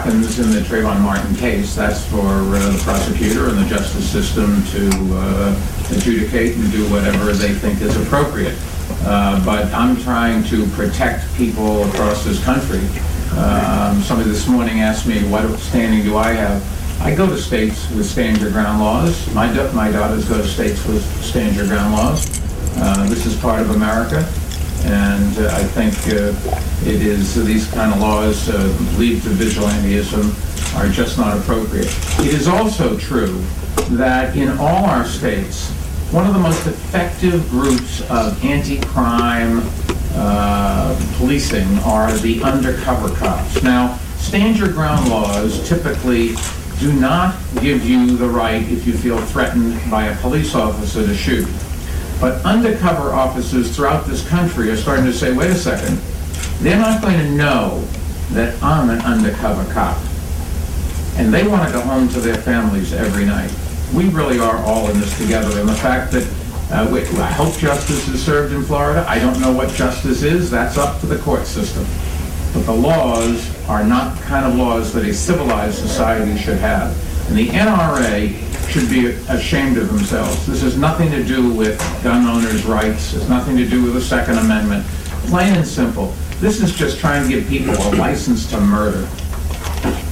happens in the Trayvon Martin case, that's for the prosecutor and the justice system to adjudicate and do whatever they think is appropriate. But I'm trying to protect people across this country. Somebody this morning asked me, what standing do I have? I go to states with stand your ground laws. My daughters go to states with stand your ground laws. This is part of America, and I think it is these kind of laws lead to vigilantism are just not appropriate. It is also true that in all our states, one of the most effective groups of anti-crime policing are the undercover cops. Now, stand your ground laws typically do not give you the right, if you feel threatened by a police officer, to shoot. But undercover officers throughout this country are starting to say, wait a second, they're not going to know that I'm an undercover cop. And they want to go home to their families every night. We really are all in this together. And the fact that I hope justice is served in Florida. I don't know what justice is. That's up to the court system. But the laws are not the kind of laws that a civilized society should have. And the NRA should be ashamed of themselves. This has nothing to do with gun owners' rights. It's nothing to do with the Second Amendment. Plain and simple. This is just trying to give people a license to murder.